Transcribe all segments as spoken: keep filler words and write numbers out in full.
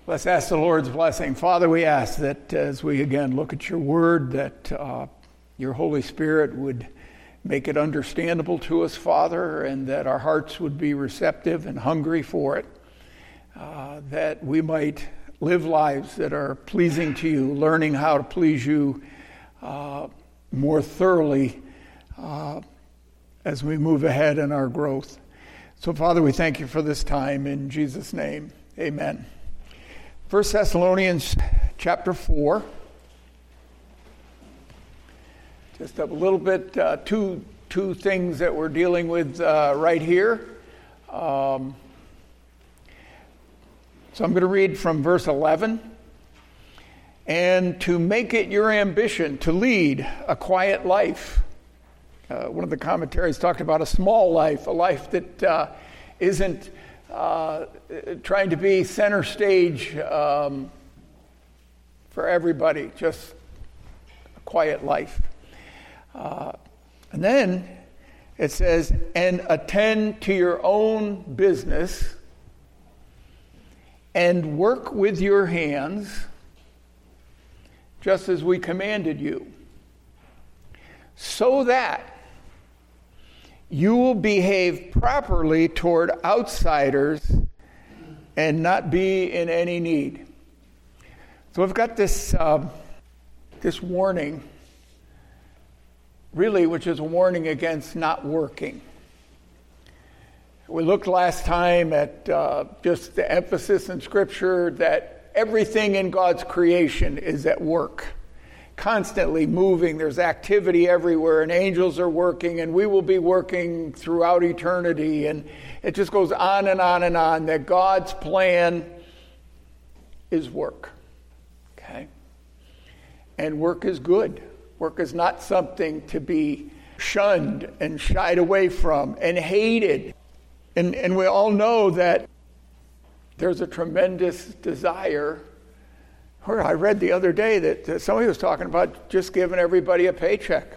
Let's ask the Lord's blessing. Father, we ask that as we again look at your word, that uh, your Holy Spirit would make it understandable to us, Father, and that our hearts would be receptive and hungry for it, uh, that we might live lives that are pleasing to you, learning how to please you uh, more thoroughly uh, as we move ahead in our growth. So, Father, we thank you for this time. In Jesus' name, amen. First Thessalonians chapter four. Just a little bit, uh, two, two things that we're dealing with uh, right here. Um, so I'm going to read from verse eleven. And to make it your ambition to lead a quiet life. Uh, one of the commentaries talked about a small life, a life that uh, isn't uh, trying to be center stage um, for everybody, just a quiet life. Uh, and then it says, and attend to your own business and work with your hands just as we commanded you, so that you will behave properly toward outsiders and not be in any need. So we've got this uh, this warning, really, which is a warning against not working. We looked last time at uh, just the emphasis in Scripture that everything in God's creation is at work, constantly moving. There's activity everywhere, and angels are working, and we will be working throughout eternity. And it just goes on and on and on, that God's plan is work. Okay? And work is good. Work is not something to be shunned and shied away from and hated. And, and we all know that there's a tremendous desire. Or I read the other day that uh, somebody was talking about just giving everybody a paycheck.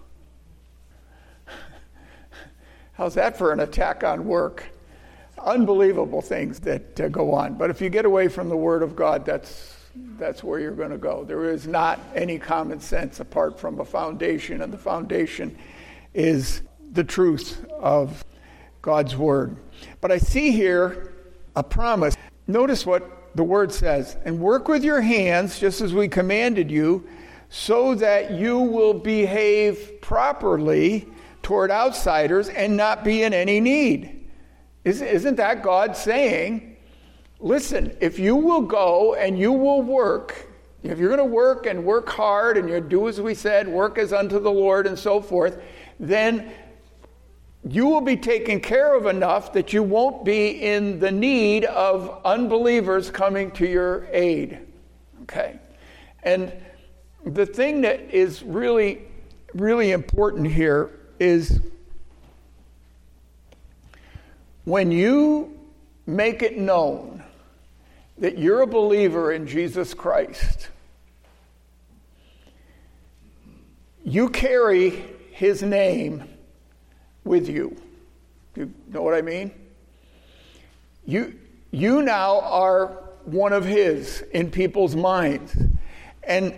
How's that for an attack on work? Unbelievable things that uh, go on. But if you get away from the Word of God, that's that's where you're going to go. There is not any common sense apart from a foundation, and the foundation is the truth of God's Word. But I see here a promise. Notice what the Word says, and work with your hands just as we commanded you, so that you will behave properly toward outsiders and not be in any need. Isn't that God saying, listen, if you will go and you will work, if you're going to work and work hard and you do as we said, work as unto the Lord and so forth, then you will be taken care of enough that you won't be in the need of unbelievers coming to your aid. Okay? And the thing that is really, really important here is when you make it known that you're a believer in Jesus Christ, you carry his name with you. You know what I mean? You you now are one of his in people's minds. And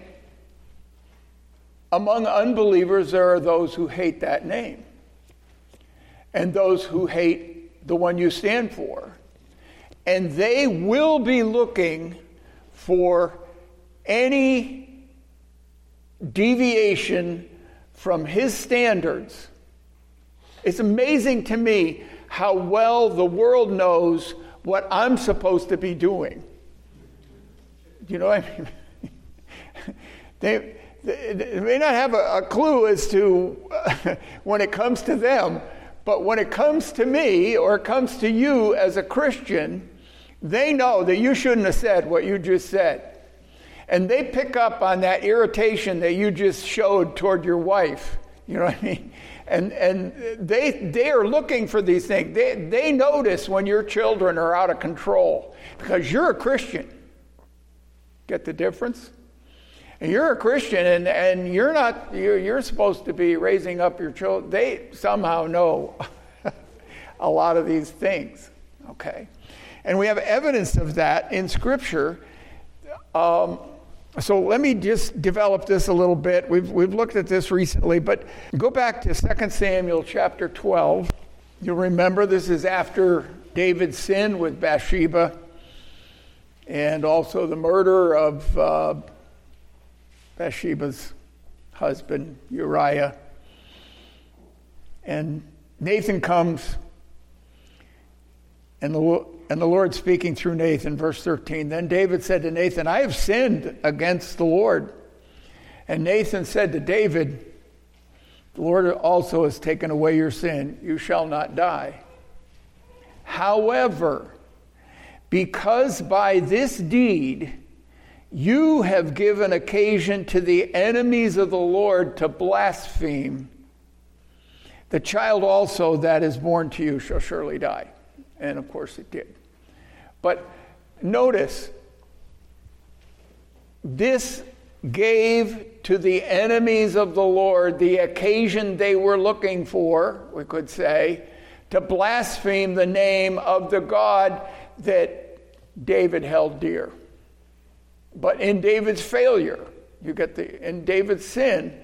among unbelievers, there are those who hate that name. And those who hate the one you stand for. And they will be looking for any deviation from his standards. It's amazing to me how well the world knows what I'm supposed to be doing. You know what I mean? they, they, they may not have a, a clue as to uh, when it comes to them, but when it comes to me or it comes to you as a Christian, they know that you shouldn't have said what you just said. And they pick up on that irritation that you just showed toward your wife. You know what I mean? And and they they are looking for these things. They they notice when your children are out of control because you're a Christian. Get the difference? And you're a Christian, and, and you're not. You're you're supposed to be raising up your children. They somehow know a lot of these things. Okay, and we have evidence of that in Scripture. Um, so let me just develop this a little bit. We've we've looked at this recently, but go back to Second Samuel chapter twelve. You'll remember this is after David's sin with Bathsheba and also the murder of uh, Bathsheba's husband, Uriah. And Nathan comes, and the, and the Lord speaking through Nathan, verse thirteen. Then David said to Nathan, I have sinned against the Lord. And Nathan said to David, the Lord also has taken away your sin. You shall not die. However, because by this deed you have given occasion to the enemies of the Lord to blaspheme, the child also that is born to you shall surely die. And of course it did. But notice, this gave to the enemies of the Lord the occasion they were looking for, we could say, to blaspheme the name of the God that David held dear. But in David's failure, you get the in David's sin,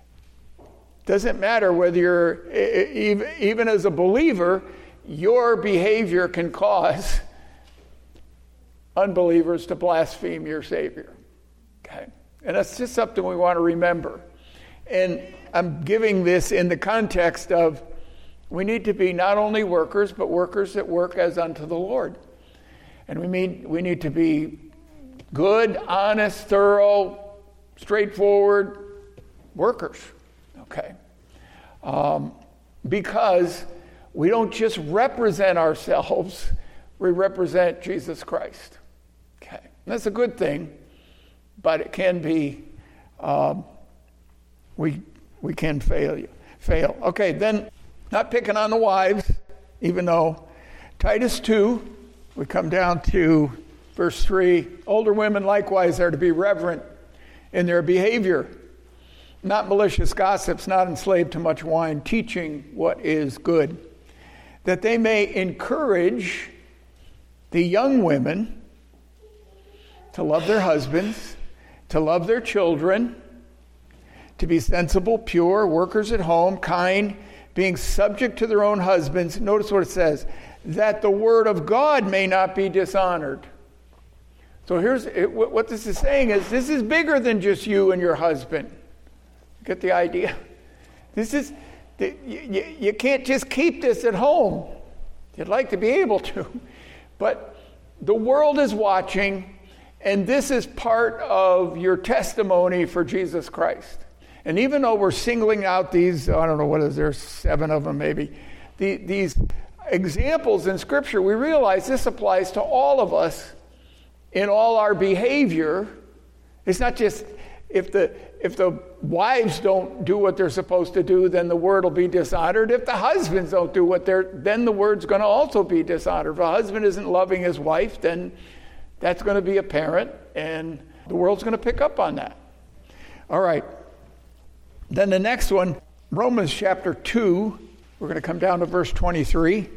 doesn't matter whether you're, even, even as a believer, your behavior can cause unbelievers to blaspheme your Savior. Okay? And that's just something we want to remember. And I'm giving this in the context of we need to be not only workers, but workers that work as unto the Lord. And we need, we need to be good, honest, thorough, straightforward workers. Okay? Um, because we don't just represent ourselves, we represent Jesus Christ. Okay? And that's a good thing, but it can be, um, we we can fail. Fail. Okay, then, not picking on the wives, even though Titus two, we come down to verse three, older women likewise are to be reverent in their behavior, not malicious gossips, not enslaved to much wine, teaching what is good, that they may encourage the young women to love their husbands, to love their children, to be sensible, pure, workers at home, kind, being subject to their own husbands. Notice what it says, that the word of God may not be dishonored. So here's it, what this is saying is this is bigger than just you and your husband. Get the idea? This is, you, you, you can't just keep this at home. You'd like to be able to. But the world is watching, and this is part of your testimony for Jesus Christ. And even though we're singling out these, I don't know, what is there, seven of them maybe, the, these examples in Scripture, we realize this applies to all of us in all our behavior. It's not just if the if the wives don't do what they're supposed to do, then the word will be dishonored. If the husbands don't do what they're, then the word's going to also be dishonored. If a husband isn't loving his wife, then that's going to be apparent, and the world's going to pick up on that. All right. Then the next one, Romans chapter two, we're going to come down to verse twenty-three.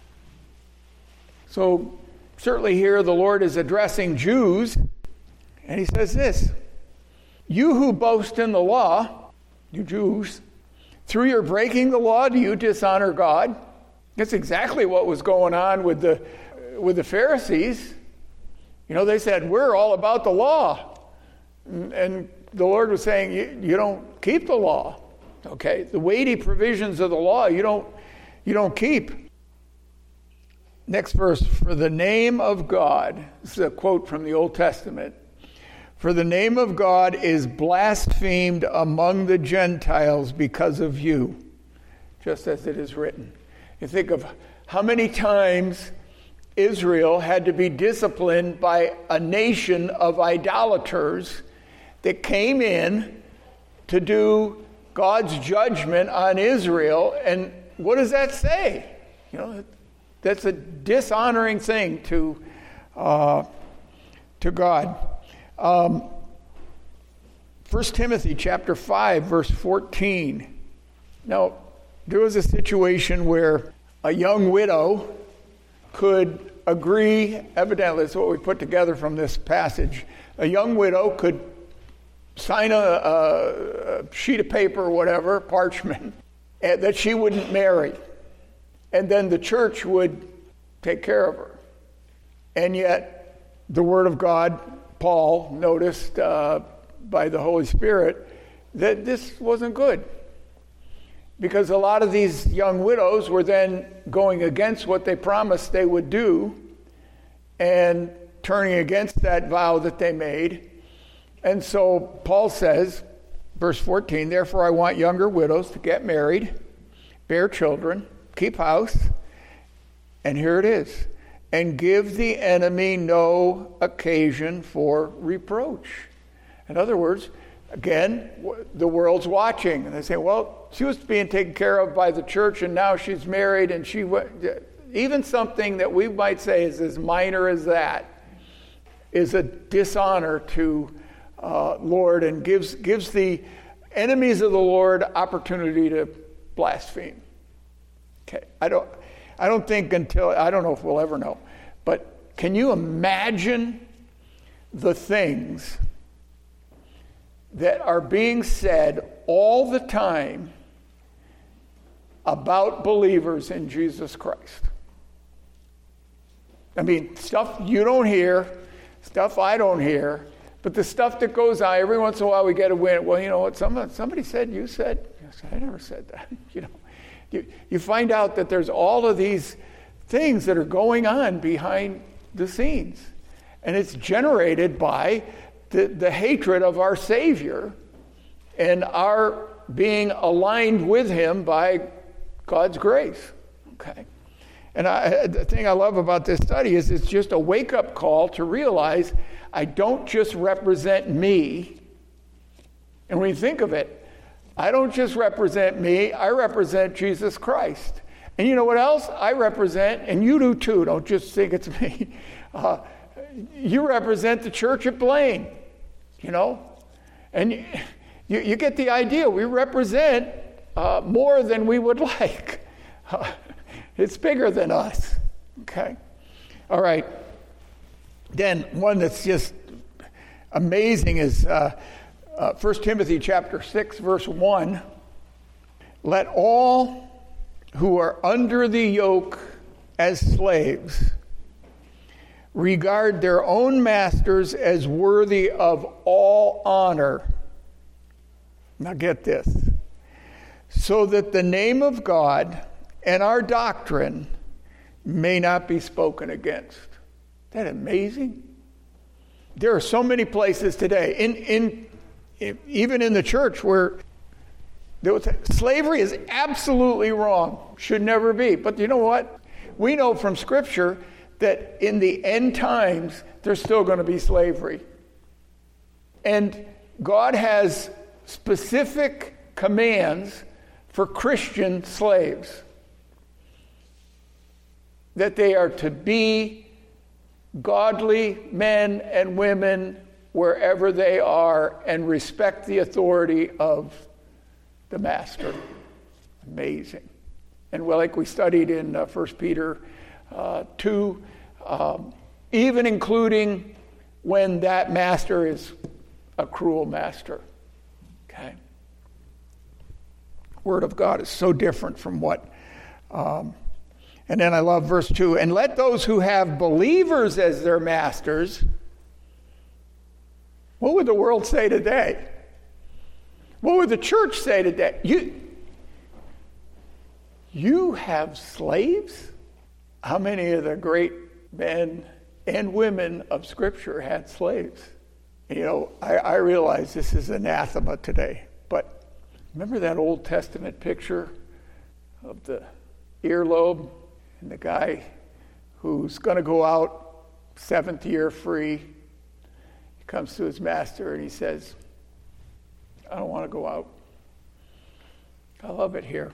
So certainly here the Lord is addressing Jews, and he says this, you who boast in the law, you Jews, through your breaking the law, do you dishonor God? That's exactly what was going on with the with the Pharisees. You know, they said, we're all about the law. And the Lord was saying, you, you don't keep the law. Okay? The weighty provisions of the law, you don't you don't keep. Next verse, for the name of God, this is a quote from the Old Testament, for the name of God is blasphemed among the Gentiles because of you, just as it is written. You think of how many times Israel had to be disciplined by a nation of idolaters that came in to do God's judgment on Israel. And what does that say? You know, that's a dishonoring thing to uh, to God. Um, First Timothy chapter five, verse fourteen. Now, there was a situation where a young widow could agree, evidently, it's what we put together from this passage. A young widow could sign a, a, a sheet of paper or whatever, parchment, that she wouldn't marry. And then the church would take care of her. And yet, the Word of God, Paul noticed uh, by the Holy Spirit that this wasn't good. Because a lot of these young widows were then going against what they promised they would do and turning against that vow that they made. And so Paul says, verse fourteen, therefore I want younger widows to get married, bear children, keep house, and here it is, and give the enemy no occasion for reproach. In other words, again, the world's watching, and they say, well, she was being taken care of by the church, and now she's married, and she went, even something that we might say is as minor as that is a dishonor to uh, Lord, and gives gives the enemies of the Lord opportunity to blaspheme. Okay, I don't, I don't think until I don't know if we'll ever know, but can you imagine the things that are being said all the time about believers in Jesus Christ? I mean, stuff you don't hear, stuff I don't hear, but the stuff that goes on, every once in a while we get a win. Well, you know what, somebody, somebody said, you said, I never said that. You know, you, you find out that there's all of these things that are going on behind the scenes. And it's generated by the, the hatred of our Savior and our being aligned with him by God's grace. Okay. And I, the thing I love about this study is it's just a wake-up call to realize I don't just represent me. And when you think of it, I don't just represent me, I represent Jesus Christ. And you know what else? I represent, and you do too, don't just think it's me. Uh, you represent the church at Blaine, you know? And you, you, you get the idea. We represent uh, more than we would like. Uh, it's bigger than us, okay? All right. Then one that's just amazing is uh, uh, First Timothy chapter six, verse one. Let all who are under the yoke as slaves regard their own masters as worthy of all honor. Now get this. So that the name of God and our doctrine may not be spoken against. Isn't that amazing? There are so many places today, in, in, in even in the church, where there was, slavery is absolutely wrong, should never be. But you know what? We know from Scripture that in the end times, there's still going to be slavery. And God has specific commands for Christian slaves, that they are to be godly men and women wherever they are and respect the authority of the master. Amazing. And well, like we studied in uh, First Peter uh, two, um, even including when that master is a cruel master. Okay. Word of God is so different from what um, and then I love verse two. And let those who have believers as their masters, what would the world say today? What would the church say today? You, you have slaves? How many of the great men and women of Scripture had slaves? You know, I, I realize this is anathema today, but remember that Old Testament picture of the earlobe? And the guy who's going to go out seventh year free, he comes to his master and he says, I don't want to go out. I love it here.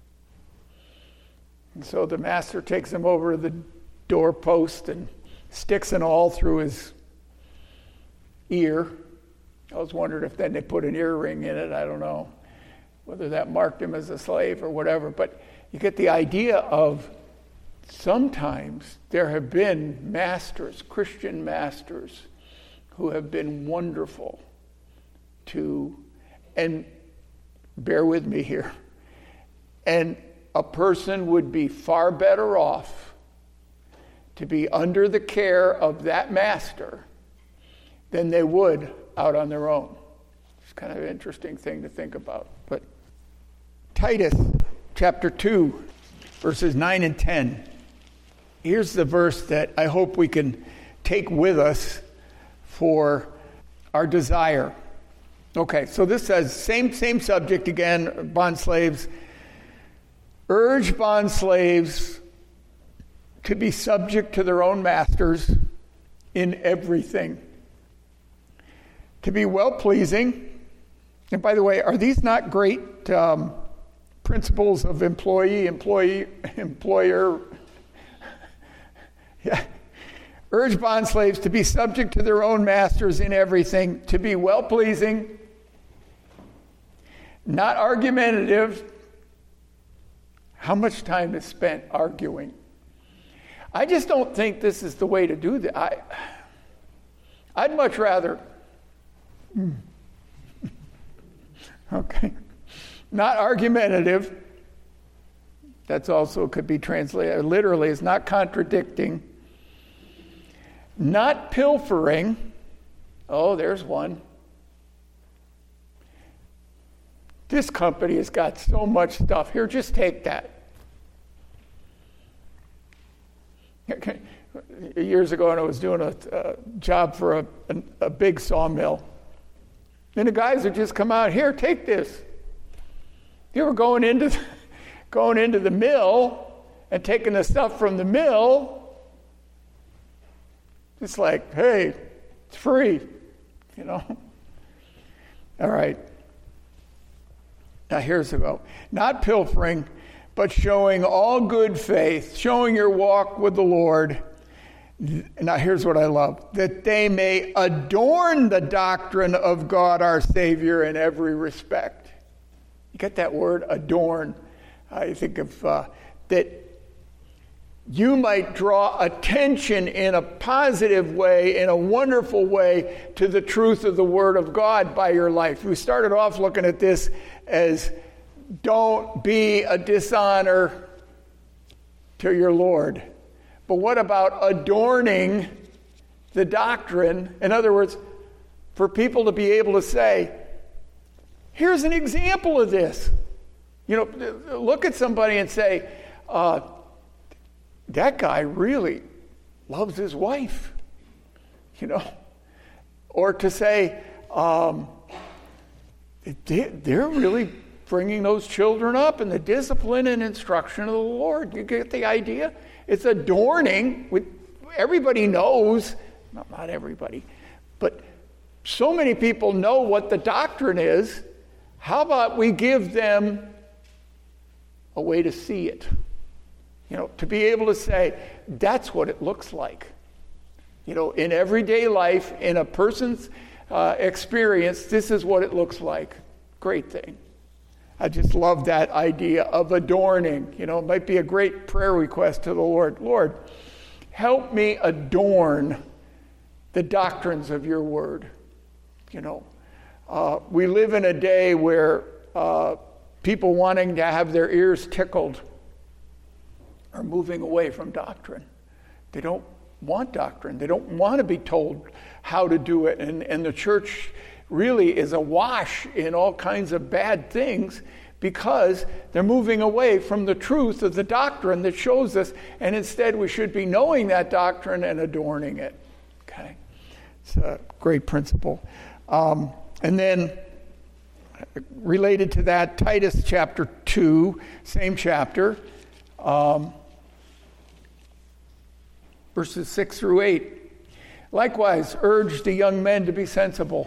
And so the master takes him over to the doorpost and sticks an awl through his ear. I was wondering if then they put an earring in it. I don't know whether that marked him as a slave or whatever. But you get the idea of sometimes there have been masters, Christian masters, who have been wonderful to, and bear with me here, and a person would be far better off to be under the care of that master than they would out on their own. It's kind of an interesting thing to think about. But Titus chapter two, verses nine and ten. Here's the verse that I hope we can take with us for our desire. Okay, so this says, same same subject again, bond slaves. Urge bond slaves to be subject to their own masters in everything. To be well-pleasing. And by the way, are these not great um, principles of employee, employee, employer? Yeah. Urge bond slaves to be subject to their own masters in everything, to be well-pleasing, not argumentative. How much time is spent arguing? I just don't think this is the way to do that. I, I'd much rather, okay, not argumentative. That's also could be translated literally as not contradicting. Not pilfering. Oh, there's one. This company has got so much stuff. Here, just take that. Years ago, when I was doing a uh, job for a, a, a big sawmill, and the guys would just come out, here, take this. You were going into the, going into the mill and taking the stuff from the mill. It's like, hey, it's free, you know. All right. Now here's the go. Not pilfering, but showing all good faith, showing your walk with the Lord. Now here's what I love. That they may adorn the doctrine of God our Savior in every respect. You get that word, adorn. I think of uh, that you might draw attention in a positive way, in a wonderful way, to the truth of the Word of God by your life. We started off looking at this as don't be a dishonor to your Lord. But what about adorning the doctrine? In other words, for people to be able to say, here's an example of this. You know, look at somebody and say, uh, that guy really loves his wife, you know. Or to say, um, they, they're really bringing those children up in the discipline and instruction of the Lord. You get the idea? It's adorning. With, everybody knows, not, not everybody, but so many people know what the doctrine is. How about we give them a way to see it? You know, to be able to say, that's what it looks like. You know, in everyday life, in a person's uh, experience, this is what it looks like. Great thing. I just love that idea of adorning. You know, it might be a great prayer request to the Lord. Lord, help me adorn the doctrines of your word. You know, uh, we live in a day where uh, people wanting to have their ears tickled are moving away from doctrine. They don't want doctrine. They don't want to be told how to do it. And, and the church really is awash in all kinds of bad things because they're moving away from the truth of the doctrine that shows us, and instead we should be knowing that doctrine and adorning it. Okay? It's a great principle. Um, and then related to that, Titus chapter two, same chapter, um, verses six through eight. Likewise, urge the young men to be sensible.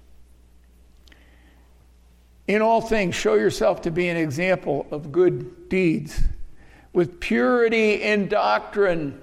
In all things, show yourself to be an example of good deeds, with purity in doctrine,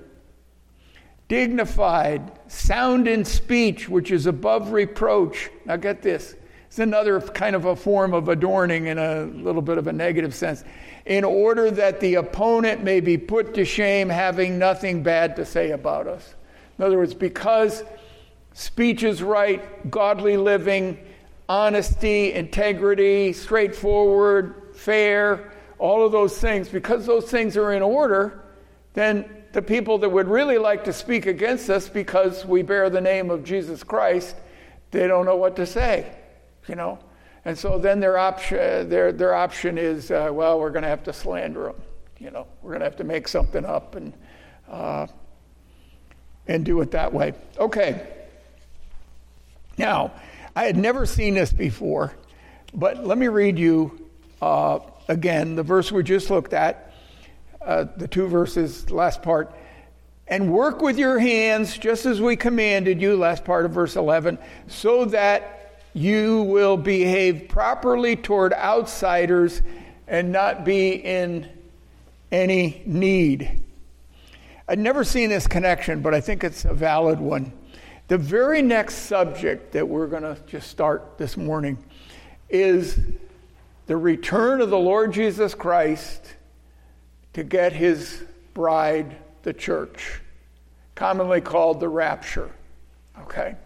dignified, sound in speech, which is above reproach. Now get this. It's another kind of a form of adorning in a little bit of a negative sense. In order that the opponent may be put to shame, having nothing bad to say about us. In other words, because speech is right, godly living, honesty, integrity, straightforward, fair, all of those things, because those things are in order, then the people that would really like to speak against us because we bear the name of Jesus Christ, they don't know what to say, you know. And so then their option, their their option is, uh, well, we're going to have to slander them, you know. We're going to have to make something up and uh, and do it that way. Okay. Now, I had never seen this before, but let me read you uh, again the verse we just looked at, uh, the two verses, last part. And work with your hands just as we commanded you, last part of verse eleven, so that you will behave properly toward outsiders and not be in any need. I'd never seen this connection, but I think it's a valid one. The very next subject that we're going to just start this morning is the return of the Lord Jesus Christ to get his bride, the church, commonly called the rapture. Okay?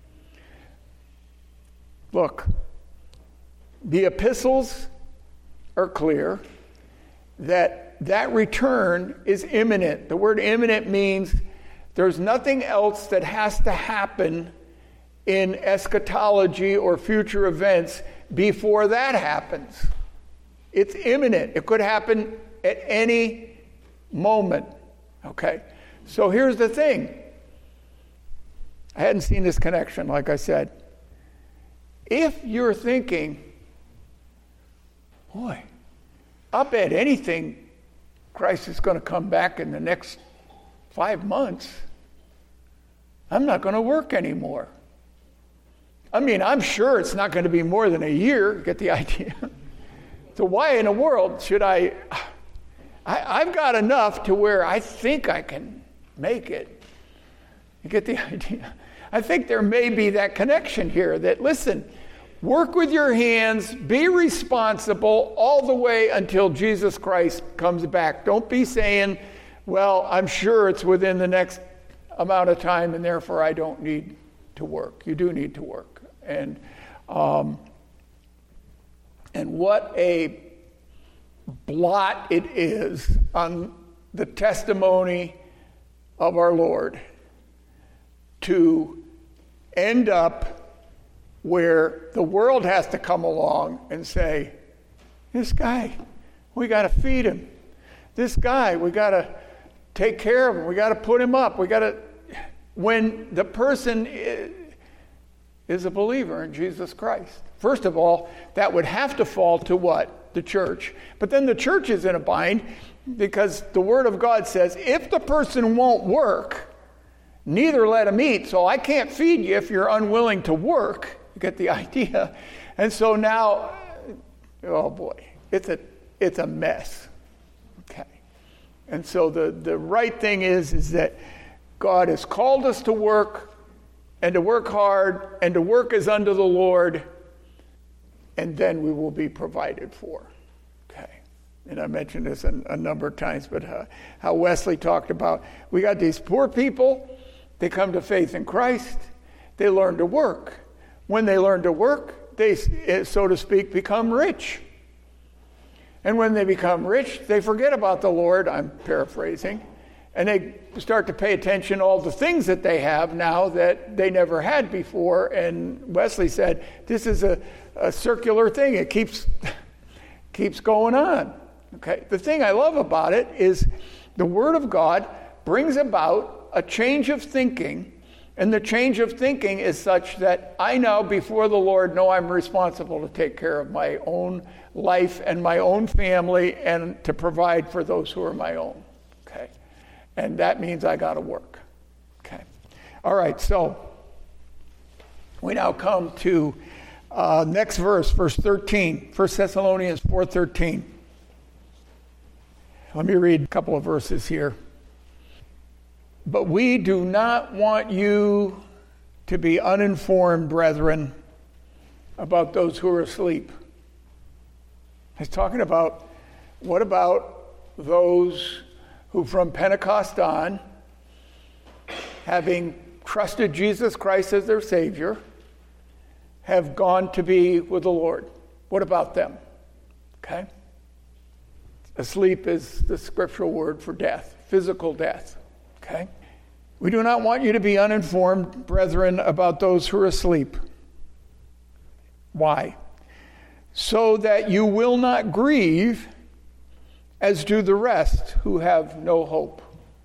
Look, the epistles are clear that that return is imminent. The word imminent means there's nothing else that has to happen in eschatology or future events before that happens. It's imminent. It could happen at any moment. Okay? So here's the thing. I hadn't seen this connection, like I said. If you're thinking, boy, I'll bet anything Christ is going to come back in the next five months. I'm not going to work anymore. I mean, I'm sure it's not going to be more than a year. Get the idea? So why in the world should I, I... I've got enough to where I think I can make it. You get the idea? I think there may be that connection here that, listen, work with your hands, be responsible all the way until Jesus Christ comes back. Don't be saying, well, I'm sure it's within the next amount of time and therefore I don't need to work. You do need to work. And um, and what a blot it is on the testimony of our Lord to end up where the world has to come along and say, this guy, we got to feed him. This guy, we got to take care of him. We got to put him up. We got to, when the person is a believer in Jesus Christ. First of all, that would have to fall to what? The church. But then the church is in a bind because the Word of God says, if the person won't work, neither let him eat. So I can't feed you if you're unwilling to work. You get the idea? And so now, oh boy, it's a it's a mess. Okay. And so the, the right thing is, is that God has called us to work and to work hard and to work as unto the Lord, and then we will be provided for. Okay. And I mentioned this a, a number of times, but uh, how Wesley talked about, we got these poor people, they come to faith in Christ, they learn to work. When they learn to work, they, so to speak, become rich. And when they become rich, they forget about the Lord, I'm paraphrasing, and they start to pay attention to all the things that they have now that they never had before. And Wesley said, this is a, a circular thing. It keeps, keeps going on. Okay. The thing I love about it is the Word of God brings about a change of thinking. And the change of thinking is such that I now, before the Lord, know I'm responsible to take care of my own life and my own family and to provide for those who are my own. Okay. And that means I got to work. Okay. All right. So we now come to uh, next verse, verse thirteen, First Thessalonians four thirteen. Let me read a couple of verses here. But we do not want you to be uninformed, brethren, about those who are asleep. He's talking about, what about those who from Pentecost on, having trusted Jesus Christ as their Savior, have gone to be with the Lord? What about them? Okay? Asleep is the scriptural word for death, physical death. Okay? We do not want you to be uninformed, brethren, about those who are asleep. Why? So that you will not grieve as do the rest who have no hope.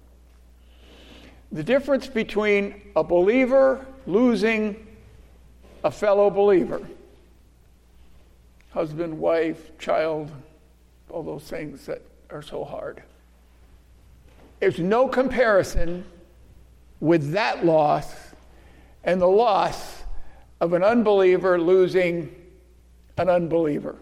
The difference between a believer losing a fellow believer, husband, wife, child, all those things that are so hard. There's no comparison with that loss and the loss of an unbeliever losing an unbeliever.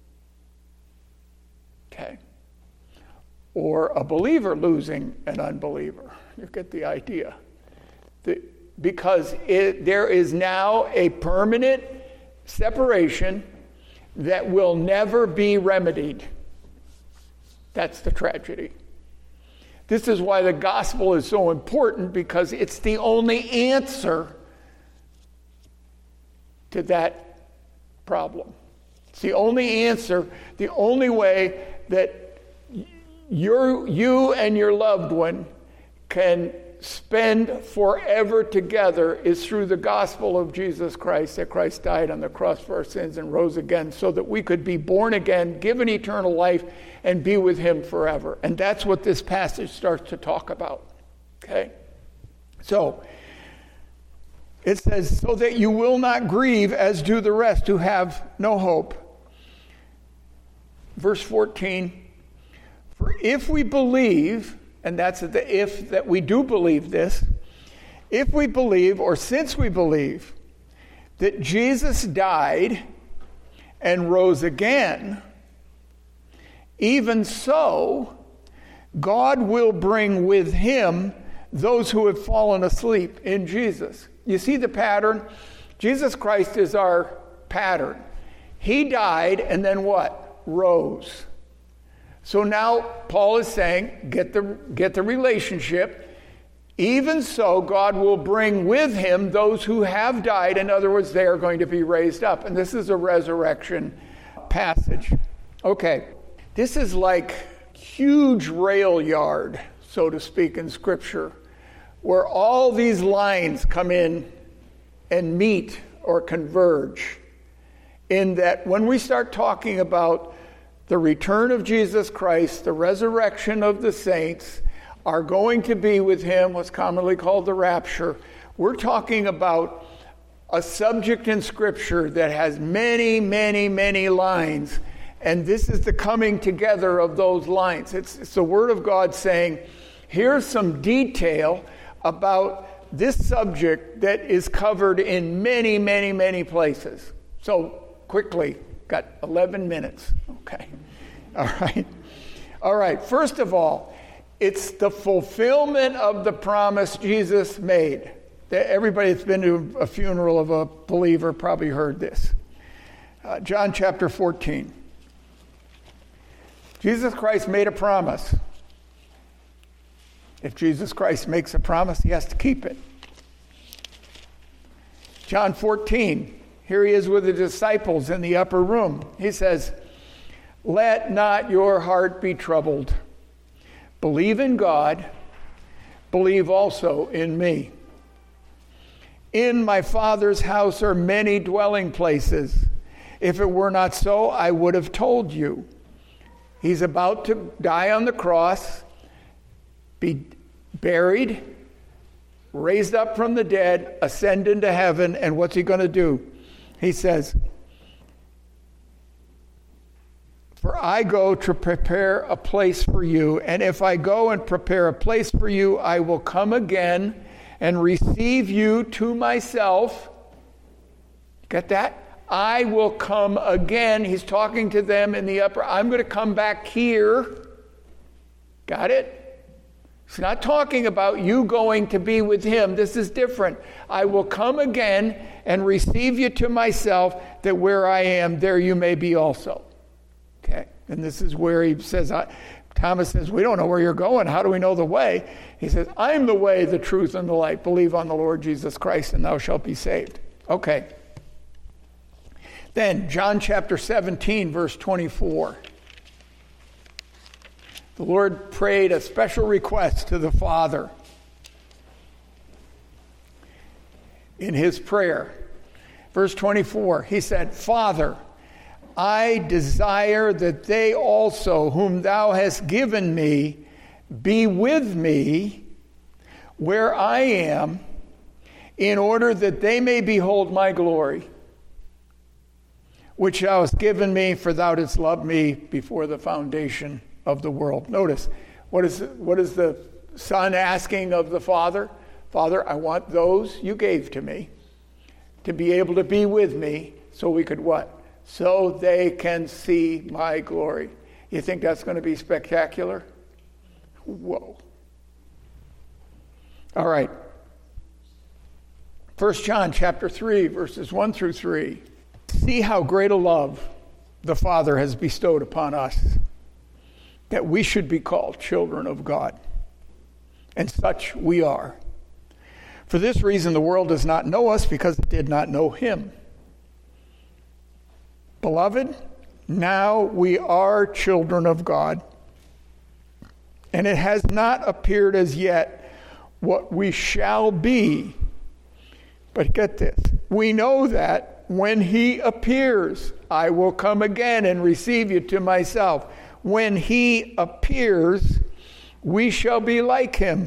Okay. Or a believer losing an unbeliever. You get the idea. The, because it, there is now a permanent separation that will never be remedied. That's the tragedy. This is why the gospel is so important, because it's the only answer to that problem. It's the only answer, the only way that your, you and your loved one can spend forever together is through the gospel of Jesus Christ, that Christ died on the cross for our sins and rose again so that we could be born again, given eternal life, and be with him forever. And that's what this passage starts to talk about. Okay? So, it says, so that you will not grieve as do the rest who have no hope. Verse fourteen, for if we believe, and that's the if that we do believe this, if we believe, or since we believe, that Jesus died and rose again, even so, God will bring with him those who have fallen asleep in Jesus. You see the pattern? Jesus Christ is our pattern. He died and then what? Rose. So now Paul is saying, get the, get the relationship. Even so, God will bring with him those who have died. In other words, they are going to be raised up. And this is a resurrection passage. Okay. This is like huge rail yard, so to speak, in Scripture, where all these lines come in and meet or converge. In that when we start talking about the return of Jesus Christ, the resurrection of the saints, are going to be with him, what's commonly called the rapture, we're talking about a subject in Scripture that has many, many, many lines. And this is the coming together of those lines. It's, it's the Word of God saying, here's some detail about this subject that is covered in many, many, many places. So quickly, got eleven minutes. Okay. All right. All right. First of all, it's the fulfillment of the promise Jesus made. Everybody that's been to a funeral of a believer probably heard this. Uh, John chapter fourteen. Jesus Christ made a promise. If Jesus Christ makes a promise, he has to keep it. John fourteen, here he is with the disciples in the upper room. He says, let not your heart be troubled. Believe in God, believe also in me. In my Father's house are many dwelling places. If it were not so, I would have told you. He's about to die on the cross, be buried, raised up from the dead, ascend into heaven, and what's he going to do? He says, for I go to prepare a place for you, and if I go and prepare a place for you, I will come again and receive you to myself. Get that? I will come again. He's talking to them in the upper. I'm going to come back here. Got it? It's not talking about you going to be with him. This is different. I will come again and receive you to myself, that where I am, there you may be also. Okay? And this is where he says, I, Thomas says, we don't know where you're going. How do we know the way? He says, I am the way, the truth, and the light. Believe on the Lord Jesus Christ, and thou shalt be saved. Okay. Then, John chapter seventeen, verse twenty-four. The Lord prayed a special request to the Father in his prayer. Verse twenty-four, he said, Father, I desire that they also, whom thou hast given me, be with me where I am, in order that they may behold my glory, which thou hast given me, for thou didst love me before the foundation of the world. Notice, what is, what is the Son asking of the Father? Father, I want those you gave to me to be able to be with me, so we could what? So they can see my glory. You think that's going to be spectacular? Whoa. All right. First John chapter three, verses one through three. See how great a love the Father has bestowed upon us, that we should be called children of God. And such we are. For this reason the world does not know us, because it did not know him. Beloved, now we are children of God, and it has not appeared as yet what we shall be. But get this, we know that when he appears, I will come again and receive you to myself. When he appears, we shall be like him,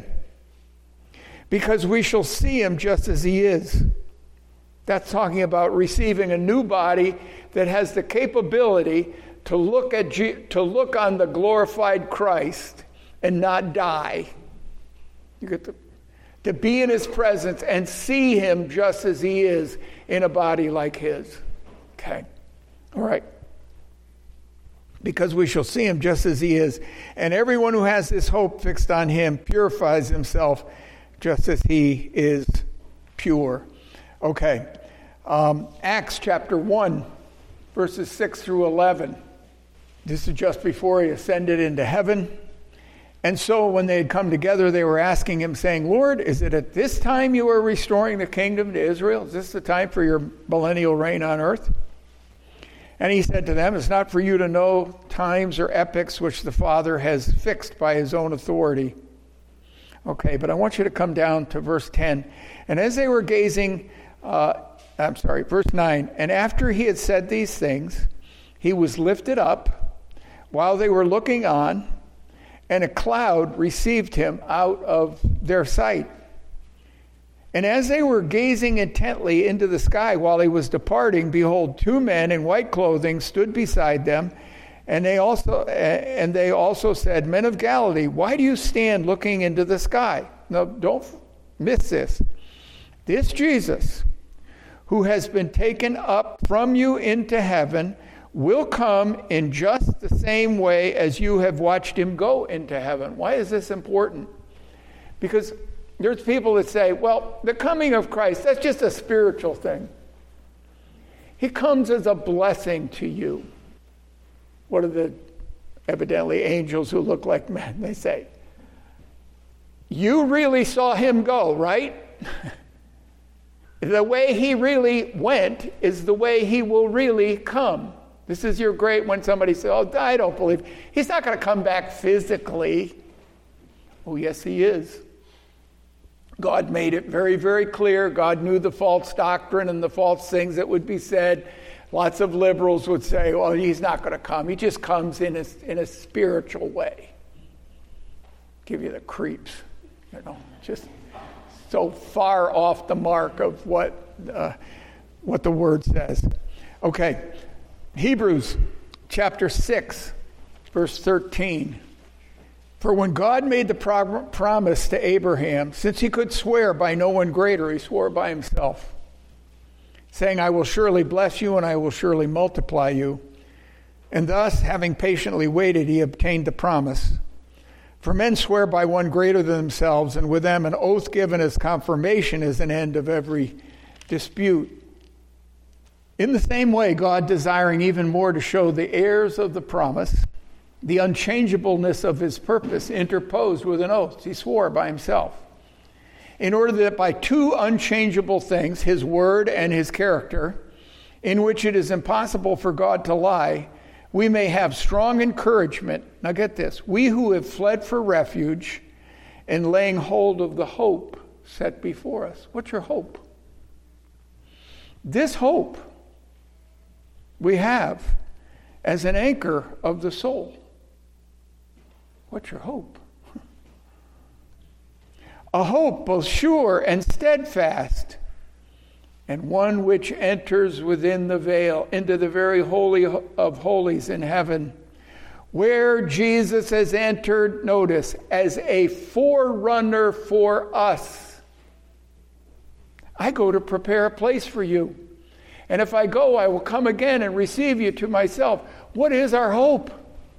because we shall see him just as he is. That's talking about receiving a new body that has the capability to look at G- to look on the glorified Christ and not die. You get to, to be in his presence and see him just as he is in a body like his. Okay. All right. Because we shall see him just as he is. And everyone who has this hope fixed on him purifies himself just as he is pure. Okay. Um, Acts chapter one, verses six through eleven. This is just before he ascended into heaven. And so when they had come together, they were asking him, saying, Lord, is it at this time you are restoring the kingdom to Israel? Is this the time for your millennial reign on earth? And he said to them, it's not for you to know times or epochs which the Father has fixed by his own authority. Okay, but I want you to come down to verse ten. And as they were gazing, uh, I'm sorry, verse nine. And after he had said these things, he was lifted up while they were looking on, and a cloud received him out of their sight. And as they were gazing intently into the sky while he was departing, behold, two men in white clothing stood beside them, and they also and they also said, Men of Galilee, why do you stand looking into the sky? Now, don't miss this. This Jesus, who has been taken up from you into heaven, will come in just the same way as you have watched him go into heaven. Why is this important? Because there's people that say, well, the coming of Christ, that's just a spiritual thing. He comes as a blessing to you. What are the, evidently, angels who look like men? They say, you really saw him go, right? The way he really went is the way he will really come. This is your great, when somebody says, oh, I don't believe. He's not going to come back physically. Oh, yes, he is. God made it very, very clear. God knew the false doctrine and the false things that would be said. Lots of liberals would say, well, he's not going to come. He just comes in a, in a spiritual way. Give you the creeps, you know, just so far off the mark of what uh, what the word says. Okay, Hebrews chapter six, verse thirteen. For when God made the pro- promise to Abraham, since he could swear by no one greater, he swore by himself, saying, I will surely bless you and I will surely multiply you. And thus, having patiently waited, he obtained the promise. For men swear by one greater than themselves, and with them an oath given as confirmation is an end of every dispute. In the same way, God, desiring even more to show the heirs of the promise the unchangeableness of his purpose, interposed with an oath. He swore by himself, in order that by two unchangeable things, his word and his character, in which it is impossible for God to lie, we may have strong encouragement. Now get this. We who have fled for refuge and laying hold of the hope set before us. What's your hope? This hope we have as an anchor of the soul. What's your hope? A hope both sure and steadfast, and one which enters within the veil into the very holy of holies in heaven, where Jesus has entered, notice, as a forerunner for us. I go to prepare a place for you. And if I go, I will come again and receive you to myself. What is our hope?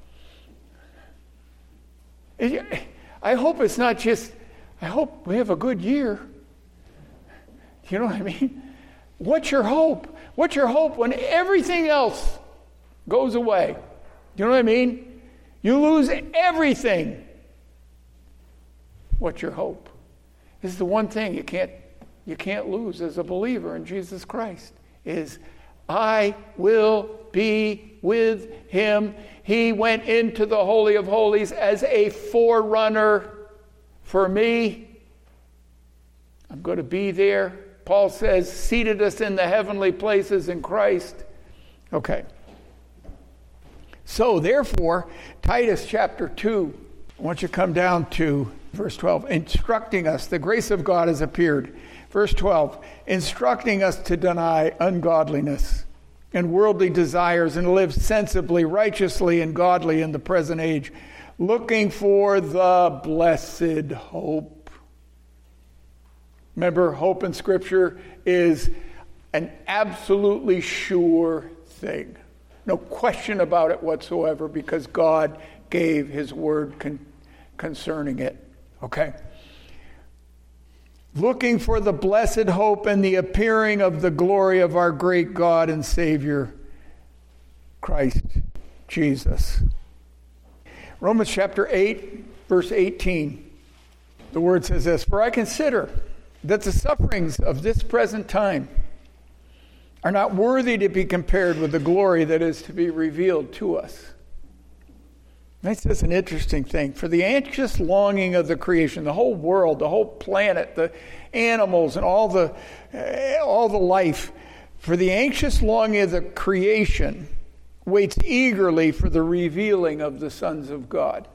I hope it's not just, I hope we have a good year. You know what I mean? What's your hope? What's your hope when everything else goes away? You know what I mean? You lose everything. What's your hope? This is the one thing you can't you can't lose as a believer in Jesus Christ, is I will be with him. He went into the Holy of Holies as a forerunner for me. I'm going to be there. Paul says, seated us in the heavenly places in Christ. Okay. So, therefore, Titus chapter two, I want you to come down to verse twelve, instructing us, the grace of God has appeared. Verse twelve, instructing us to deny ungodliness and worldly desires and live sensibly, righteously, and godly in the present age, looking for the blessed hope. Remember, hope in Scripture is an absolutely sure thing. No question about it whatsoever, because God gave his word con- concerning it. Okay? Looking for the blessed hope and the appearing of the glory of our great God and Savior, Christ Jesus. Romans chapter eight, verse eighteen. The word says this, for I consider that the sufferings of this present time are not worthy to be compared with the glory that is to be revealed to us. This is an interesting thing. For the anxious longing of the creation, the whole world, the whole planet, the animals, and all the uh, all the life, for the anxious longing of the creation waits eagerly for the revealing of the sons of God.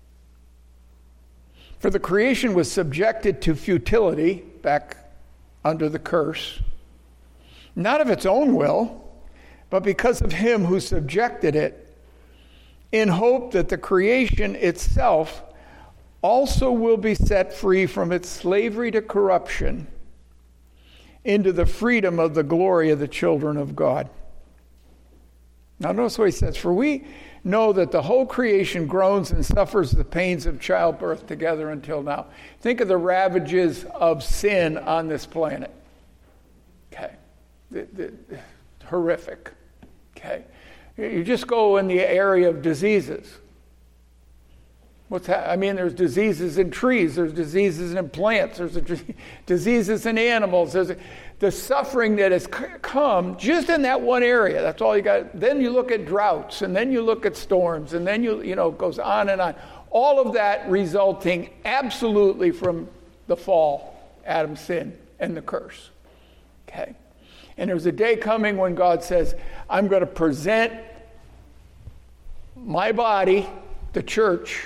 For the creation was subjected to futility, back under the curse, not of its own will, but because of him who subjected it, in hope that the creation itself also will be set free from its slavery to corruption into the freedom of the glory of the children of God. Now notice what he says, for we know that the whole creation groans and suffers the pains of childbirth together until now. Think of the ravages of sin on this planet. Okay. The, the, horrific. Okay. You just go in the area of diseases. What's that? I mean, there's diseases in trees, there's diseases in plants, there's a, diseases in animals. There's a, the suffering that has come just in that one area. That's all you got. Then you look at droughts, and then you look at storms, and then you you know it goes on and on. All of that resulting absolutely from the fall, Adam's sin, and the curse. Okay. And there's a day coming when God says, I'm going to present my body, the church,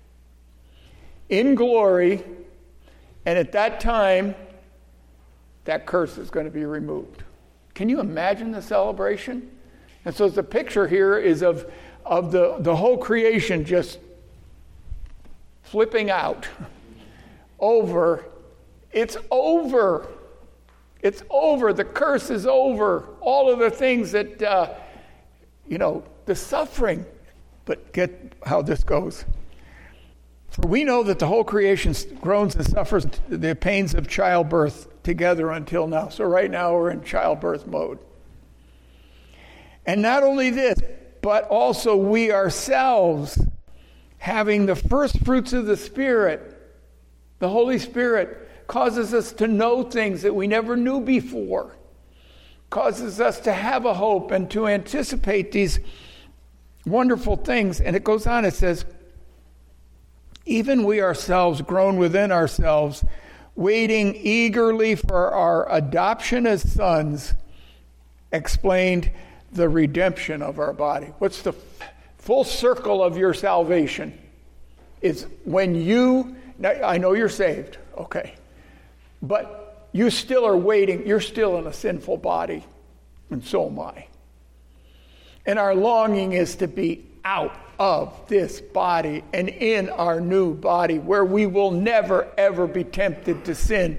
in glory, and at that time, that curse is going to be removed. Can you imagine the celebration? And so the picture here is of, of the, the whole creation just flipping out over. It's over. It's over. The curse is over. All of the things that, uh, you know, the suffering. But get how this goes. For we know that the whole creation groans and suffers the pains of childbirth together until now. So right now we're in childbirth mode. And not only this, but also we ourselves, having the first fruits of the Spirit, the Holy Spirit, causes us to know things that we never knew before, causes us to have a hope and to anticipate these wonderful things. And it goes on, it says, even we ourselves groan within ourselves, waiting eagerly for our adoption as sons, explained the redemption of our body. What's the full circle of your salvation? It's when you, now I know you're saved, okay, but you still are waiting, you're still in a sinful body, and so am I. And our longing is to be out of this body and in our new body where we will never, ever be tempted to sin.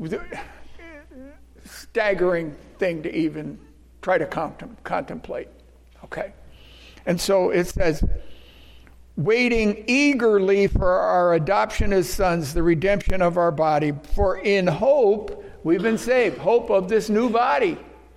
Staggering thing to even try to contem- contemplate. Okay? And so it says, waiting eagerly for our adoption as sons, the redemption of our body. For in hope we've been saved. Hope of this new body.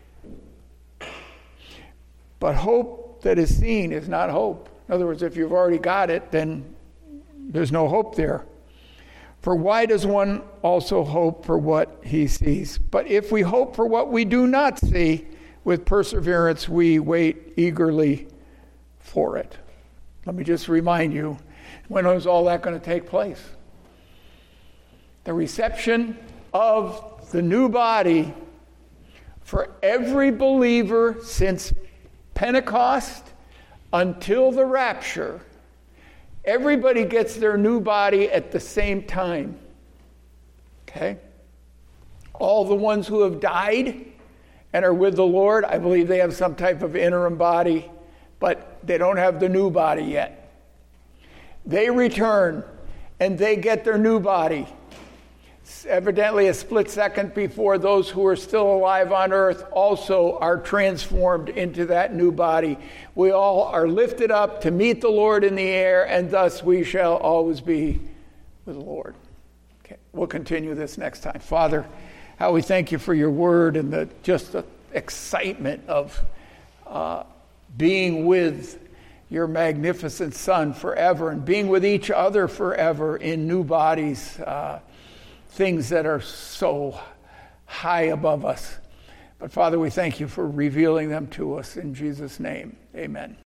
But hope that is seen is not hope. In other words, if you've already got it, then there's no hope there. For why does one also hope for what he sees? But if we hope for what we do not see, with perseverance we wait eagerly for it. Let me just remind you, when is all that going to take place? The reception of the new body for every believer since Pentecost until the rapture. Everybody gets their new body at the same time. Okay? All the ones who have died and are with the Lord, I believe they have some type of interim body, but they don't have the new body yet. They return and they get their new body. It's evidently a split second before those who are still alive on earth also are transformed into that new body. We all are lifted up to meet the Lord in the air, and thus we shall always be with the Lord. Okay, we'll continue this next time. Father, how we thank you for your word and the just the excitement of uh, being with your magnificent Son forever and being with each other forever in new bodies, uh, things that are so high above us. But Father, we thank you for revealing them to us in Jesus' name. Amen.